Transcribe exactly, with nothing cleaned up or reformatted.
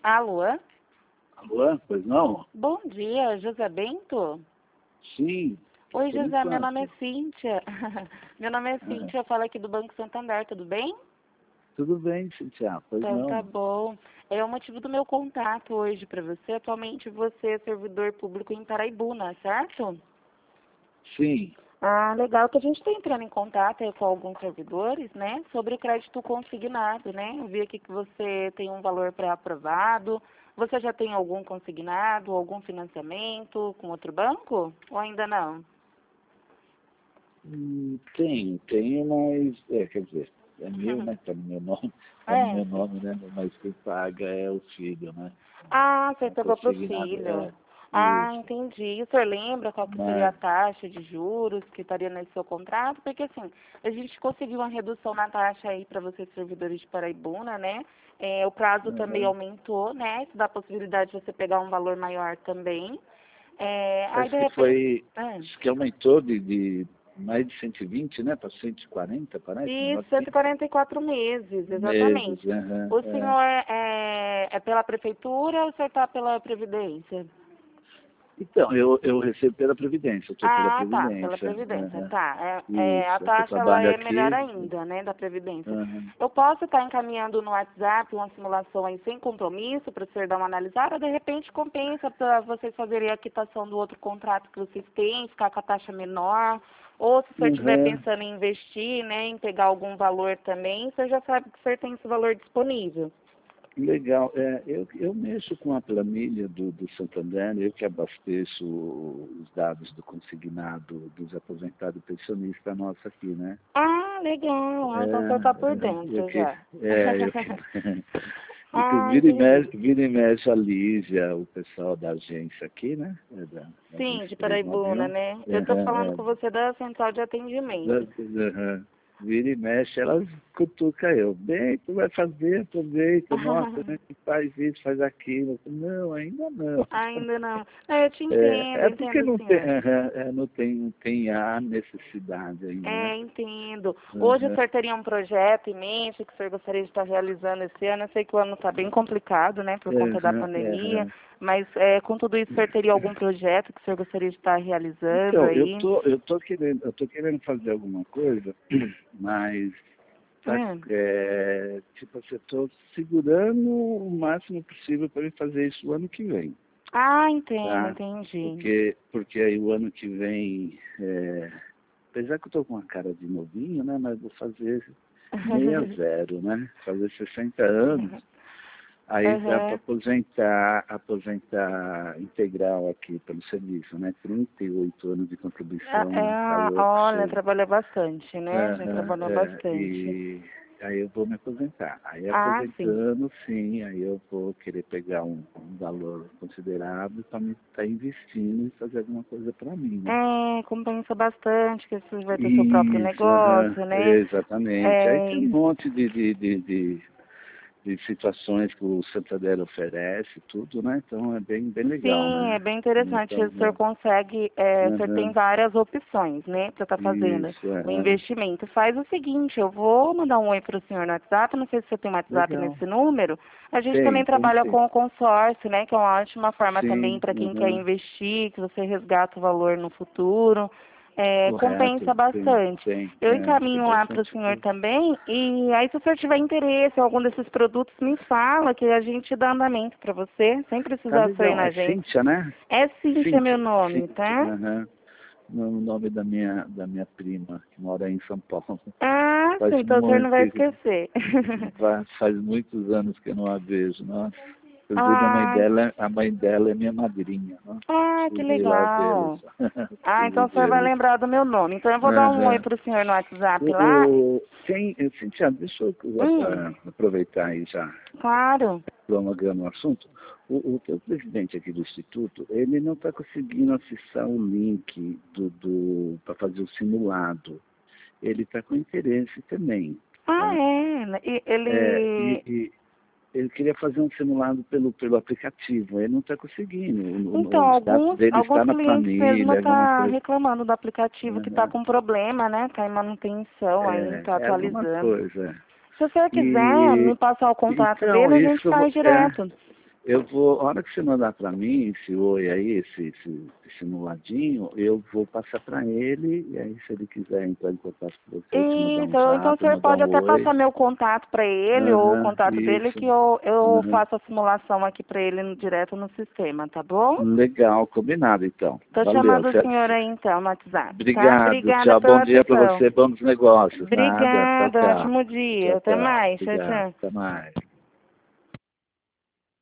Alô? Alô, pois não? Bom dia, José Bento? Sim. Oi, por José, meu enquanto. nome é Cíntia. Meu nome é Ah, Cíntia, eu falo aqui do Banco Santander, tudo bem? tudo bem, Cintia, pois Então tá não. bom. É o motivo do meu contato hoje para você. Atualmente você é servidor público em Paraibuna, certo? Sim. Ah, legal que a gente está entrando em contato aí com alguns servidores, né, sobre o crédito consignado, né? Eu vi aqui que você tem um valor pré-aprovado. Você já tem algum consignado, algum financiamento com outro banco? Ou ainda não? Hum, Tenho, tenho, mas, é, quer dizer, é meu, né, tá no meu nome, tá no É. meu nome, né, mas quem paga é o filho, né? Ah, você É pegou para o consignado, filho. é, Ah, isso. entendi. O senhor lembra qual que seria a Mas, taxa de juros que estaria nesse seu contrato? Porque assim, a gente conseguiu uma redução na taxa aí para vocês servidores de Paraibuna, né? É, o prazo também uhum. aumentou, né? Isso dá a possibilidade de você pegar um valor maior também. É, aí Parece de que repente. foi, Ah, acho que aumentou de, de mais de cento e vinte, né, para cento e quarenta, parece, um e negócio cento e assim. quarenta e quatro meses, Meses, exatamente. aham, O é. senhor é, é, é pela prefeitura ou o senhor está pela Previdência? Então, eu, eu recebo pela Previdência, eu estou pela Ah, tá, pela Previdência. Previdência, Aham. tá. É, é, a Isso, é que eu taxa ela trabalho é melhor aqui. ainda, né, da Previdência. Aham. Eu posso estar encaminhando no WhatsApp uma simulação aí sem compromisso para o senhor dar uma analisada, de repente compensa para vocês fazerem a quitação do outro contrato que vocês têm, ficar com a taxa menor, ou se o senhor estiver Aham. pensando em investir, né, em pegar algum valor também, o senhor já sabe que o senhor tem esse valor disponível. Legal. É, eu, eu mexo com a planilha do, do Santander, eu que abasteço os dados do consignado dos aposentados pensionistas nossa aqui, né? Ah, legal. Ah, então o senhor está por É, é, eu dentro que, já. é, eu que, e que Ah, vira e entendi. mexe, vira e mexe a Lígia, o pessoal da agência aqui, né? É da, da Sim, agência de Paraibuna, trezentos e noventa e um. né? Eu tô Aham, falando é, com você da central de da- atendimento. aham. Vira e mexe, elas cutucam eu. Bem, tu vai fazer, aproveita, nossa, né? Faz isso, faz aquilo. Não, ainda não. Ainda não. É, eu te É, entendo, é porque entendo, não tem, senhor. aham, é, não tem, não tem a necessidade ainda, né? É, entendo. Hoje o Aham. senhor teria um projeto em mente que o senhor gostaria de estar realizando esse ano. Eu sei que o ano está bem complicado, né, por conta da Aham, pandemia, aham. mas é, com tudo isso o senhor teria algum projeto que o senhor gostaria de estar realizando Então, eu aí? tô, eu tô querendo, eu tô querendo fazer alguma coisa, mas tá, Hum. é, tipo assim, eu tô segurando o máximo possível para eu fazer isso o ano que vem, Ah, entendo, tá? entendi. Porque, porque aí o ano que vem, é, apesar que eu tô com uma cara de novinho, né? Mas vou fazer meia zero, né? Fazer sessenta anos. Aí dá para Aham. aposentar, aposentar integral aqui pelo serviço, né? trinta e oito anos de Ah, contribuição no é, valor que olha, chega. trabalha bastante, né? Já Aham, trabalhou é, bastante. e aí eu vou me aposentar. Aí Ah, sim. aposentando, sim, aí eu vou querer pegar um, um valor considerável para me estar investindo e fazer alguma coisa para mim, né? É, compensa bastante, que você vai ter seu próprio Isso, aham, negócio, né? exatamente. Aí É, tem um monte de, de, de, de de situações que o Santander oferece, tudo, né? Então é bem, bem legal, sim, é né? bem interessante. Então, O senhor consegue, é, o senhor tem aham, várias opções, né, para estar fazendo isso, o aham, investimento. Faz o seguinte, eu vou mandar um oi para o senhor no WhatsApp, não sei se você tem um WhatsApp legal. nesse número. A gente também Tem, tem trabalha sim. com o consórcio, né, que é uma ótima forma também Sim, para quem quer aham, investir, que você resgata o valor no futuro. É, correto, compensa tem, bastante. tem, Eu é, tem encaminho lá para o bastante senhor coisa. também, e aí se o senhor tiver interesse em algum desses produtos, me fala que a gente dá andamento para você, sem Tá precisar só ir legal. na É agência. Cíntia, né? É Cíntia meu Cíntia, nome, Cíntia, tá? aham. O nome da minha, da minha prima, que mora em São Paulo. Ah, sim, Faz então o senhor não muito, vai esquecer. faz muitos anos que eu não a vejo, nossa. Inclusive a mãe Ah, dela, a mãe dela é minha madrinha, né? ah, que Preciso ir lá vê-los. legal. Ah, então Preciso o senhor vai vê-los. lembrar do meu nome. Então eu vou dar um oi Aham. pro senhor no WhatsApp lá. O, o, tem, eh, Cintia, deixa eu Hum, ah, aproveitar aí já, claro. prolongando o assunto. O, o teu presidente aqui do Instituto, ele não está conseguindo acessar o link do, do, para fazer o simulado. Ele está com interesse também, Ah, tá? é. E É, e, ele. e ele queria fazer um simulado pelo, pelo aplicativo, ele não está conseguindo. O- Então, o- os dados alguns, dele alguns estão na clientes mesmo planilha, alguma tá coisa. reclamando do aplicativo que tá Aham. com problema, né? Tá em manutenção aí, É, tá é alguma atualizando. coisa. Se o senhor quiser me E passar o contato então, dele, a gente isso faz é, direto. Eu vou, a hora que você mandar para mim esse oi aí, esse, esse, esse simuladinho, eu vou passar para ele, e aí se ele quiser entrar em contato com você, te mandar um Isso, ou então o zap, senhor mandar pode um até oi. passar meu contato para ele, ou o Aham, contato dele, isso. que eu, eu Aham. faço a simulação aqui para ele no- direto no sistema, tá bom? Legal, combinado então. Tô Valeu. chamando o Cê- senhor cê- aí então no WhatsApp, tá? Obrigado, Obrigada tchau. Bom pela dia para atenção. você, bons negócios. Nada, tchau, Obrigada, tchau. ótimo dia. Tchau, Até tchau. mais. Tchau, Obrigado, tchau. até mais.